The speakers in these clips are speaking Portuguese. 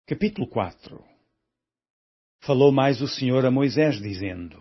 Capítulo 4. Falou mais o Senhor a Moisés, dizendo: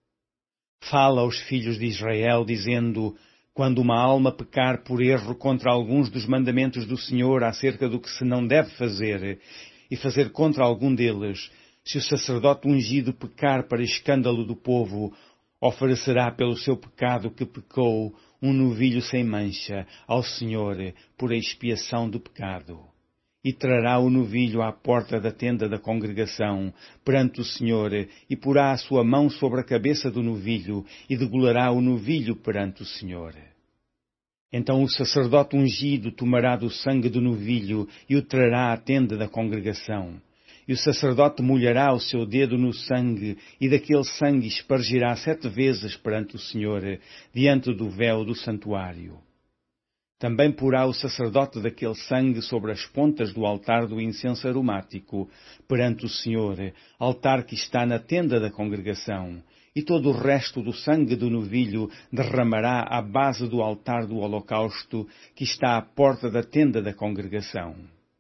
Fala aos filhos de Israel, dizendo: Quando uma alma pecar por erro contra alguns dos mandamentos do Senhor acerca do que se não deve fazer, e fazer contra algum deles, se o sacerdote ungido pecar para escândalo do povo, oferecerá pelo seu pecado que pecou um novilho sem mancha ao Senhor por expiação do pecado. E trará o novilho à porta da tenda da congregação, perante o Senhor, e porá a sua mão sobre a cabeça do novilho, e degolará o novilho perante o Senhor. Então o sacerdote ungido tomará do sangue do novilho, e o trará à tenda da congregação. E o sacerdote molhará o seu dedo no sangue, e daquele sangue espargirá 7 vezes perante o Senhor, diante do véu do santuário. Também porá o sacerdote daquele sangue sobre as pontas do altar do incenso aromático, perante o Senhor, altar que está na tenda da congregação, e todo o resto do sangue do novilho derramará à base do altar do holocausto, que está à porta da tenda da congregação.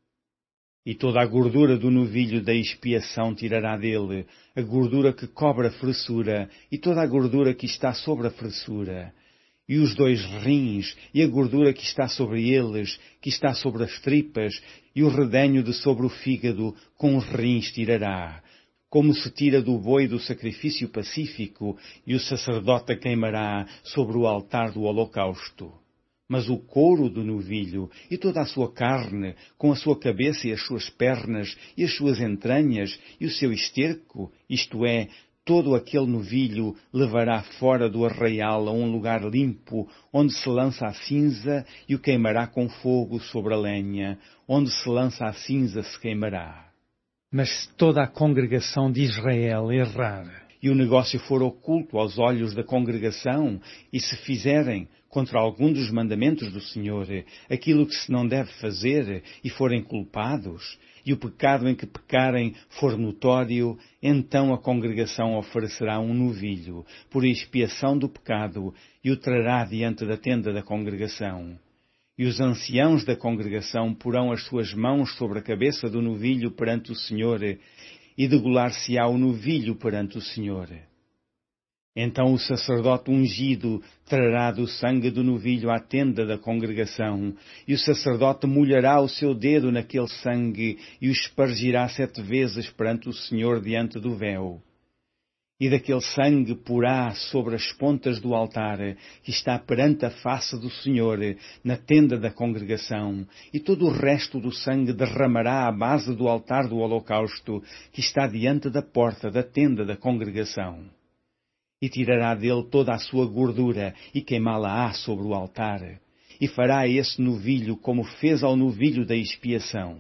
E toda a gordura do novilho da expiação tirará dele, a gordura que cobre a fressura, e toda a gordura que está sobre a fressura, e os 2 rins, e a gordura que está sobre eles, que está sobre as tripas, e o redenho de sobre o fígado, com os rins tirará, como se tira do boi do sacrifício pacífico, e o sacerdote a queimará sobre o altar do holocausto. Mas o couro do novilho, e toda a sua carne, com a sua cabeça e as suas pernas, e as suas entranhas, e o seu esterco, isto é, todo aquele novilho, levará fora do arraial a um lugar limpo, onde se lança a cinza, e o queimará com fogo sobre a lenha, onde se lança a cinza se queimará. Mas se toda a congregação de Israel errar, e o negócio for oculto aos olhos da congregação, e se fizerem, contra algum dos mandamentos do Senhor, aquilo que se não deve fazer, e forem culpados, e o pecado em que pecarem for notório, então a congregação oferecerá um novilho, por expiação do pecado, e o trará diante da tenda da congregação. E os anciãos da congregação porão as suas mãos sobre a cabeça do novilho perante o Senhor, e degolar-se-á o novilho perante o Senhor. Então o sacerdote ungido trará do sangue do novilho à tenda da congregação, e o sacerdote molhará o seu dedo naquele sangue, e o espargirá 7 vezes perante o Senhor diante do véu. E daquele sangue porá sobre as pontas do altar, que está perante a face do Senhor, na tenda da congregação, e todo o resto do sangue derramará à base do altar do holocausto, que está diante da porta da tenda da congregação. E tirará dele toda a sua gordura, e queimá-la-á sobre o altar, e fará esse novilho como fez ao novilho da expiação.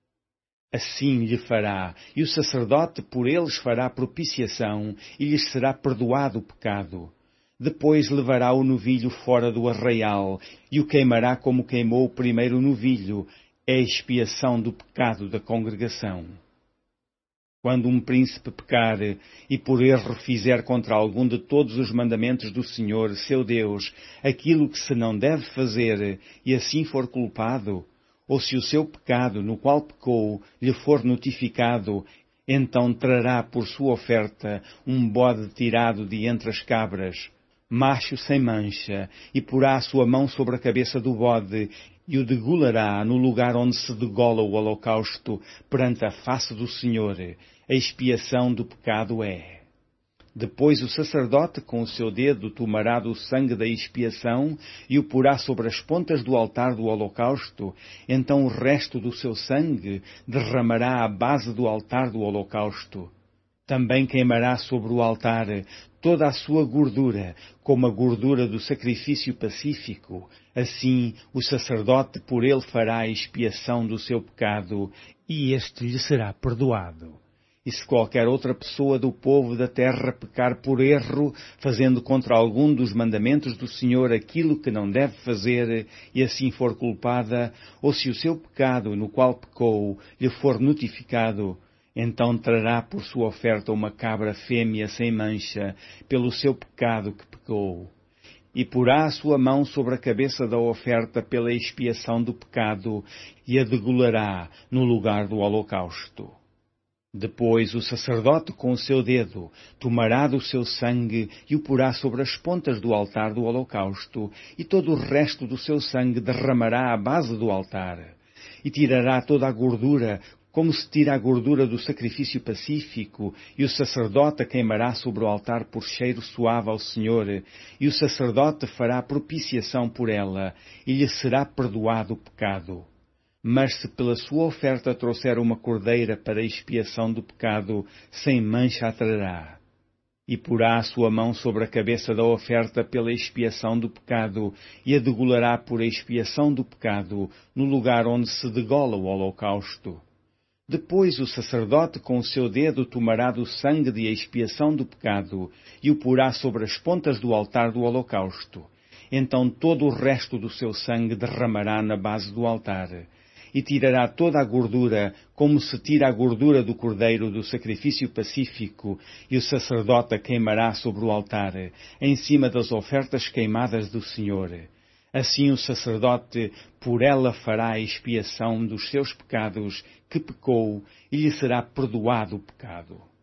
Assim lhe fará, e o sacerdote por eles fará propiciação, e lhes será perdoado o pecado. Depois levará o novilho fora do arraial, e o queimará como queimou o primeiro novilho, é a expiação do pecado da congregação. Quando um príncipe pecar, e por erro fizer contra algum de todos os mandamentos do Senhor, seu Deus, aquilo que se não deve fazer, e assim for culpado, ou se o seu pecado no qual pecou lhe for notificado, então trará por sua oferta um bode tirado de entre as cabras, macho sem mancha, e porá a sua mão sobre a cabeça do bode, e o degolará no lugar onde se degola o holocausto perante a face do Senhor. A expiação do pecado é. Depois o sacerdote com o seu dedo tomará do sangue da expiação e o porá sobre as pontas do altar do holocausto. Então o resto do seu sangue derramará à base do altar do holocausto. Também queimará sobre o altar toda a sua gordura, como a gordura do sacrifício pacífico. Assim o sacerdote por ele fará a expiação do seu pecado, e este lhe será perdoado. E se qualquer outra pessoa do povo da terra pecar por erro, fazendo contra algum dos mandamentos do Senhor aquilo que não deve fazer, e assim for culpada, ou se o seu pecado no qual pecou lhe for notificado, então trará por sua oferta uma cabra fêmea sem mancha, pelo seu pecado que pecou. e porá a sua mão sobre a cabeça da oferta pela expiação do pecado e a degolará no lugar do holocausto. Depois o sacerdote com o seu dedo tomará do seu sangue e o porá sobre as pontas do altar do holocausto, e todo o resto do seu sangue derramará à base do altar, e tirará toda a gordura, como se tira a gordura do sacrifício pacífico, e o sacerdote a queimará sobre o altar por cheiro suave ao Senhor, e o sacerdote fará propiciação por ela, e lhe será perdoado o pecado. Mas se pela sua oferta trouxer uma cordeira para a expiação do pecado, sem mancha a trará. E porá a sua mão sobre a cabeça da oferta pela expiação do pecado, e a degolará por a expiação do pecado, no lugar onde se degola o holocausto. Depois o sacerdote com o seu dedo tomará do sangue de expiação do pecado, e o porá sobre as pontas do altar do holocausto. Então todo o resto do seu sangue derramará na base do altar, e tirará toda a gordura, como se tira a gordura do cordeiro do sacrifício pacífico, e o sacerdote a queimará sobre o altar, em cima das ofertas queimadas do Senhor. Assim o sacerdote por ela fará a expiação dos seus pecados que pecou, e lhe será perdoado o pecado.